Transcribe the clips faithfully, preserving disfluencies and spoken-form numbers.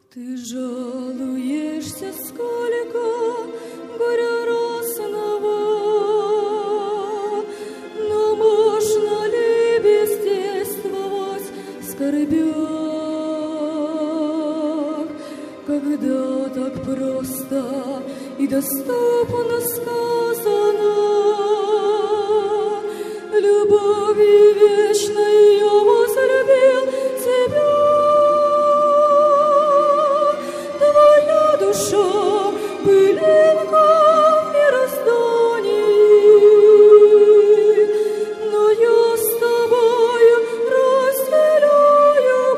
Ты жалуешься, сколько горя разного, но можно ли бездействовать в скорбях, когда так просто и доступно сказано, любовью вечной я возлюбил тебя. Душа, пылинка в мироздании, но я с тобою разделяю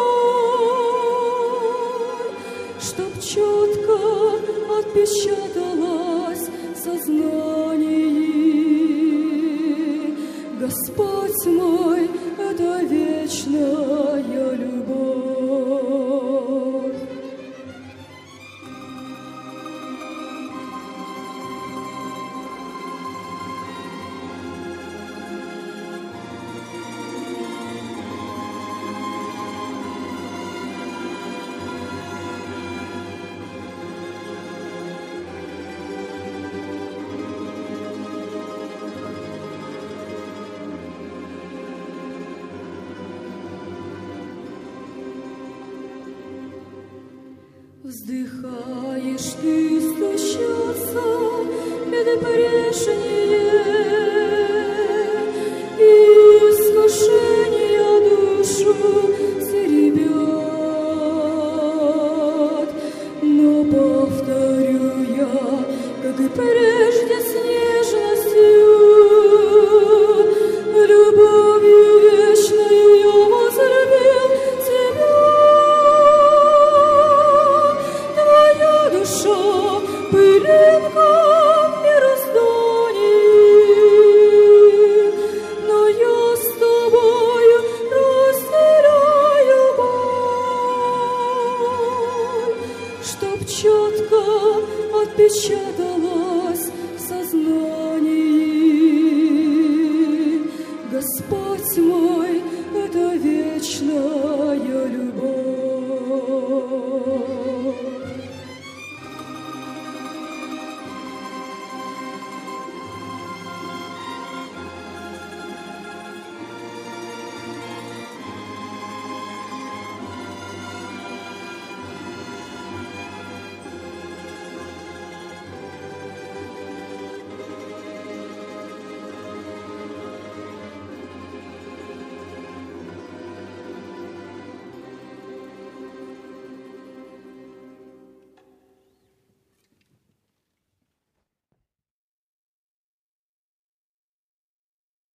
боль, чтоб четко отпечаталась в сознании. Господь мой, это вечная любовь. Вздыхаешь ты, стучатся беды прежние, и искушения душу теребят. Но повторю я, как и прежде, с нежностью, любовью вечною я возлюбил тебя. Пылинка в мироздании, но я с тобою разделяю боль, чтоб четко отпечатать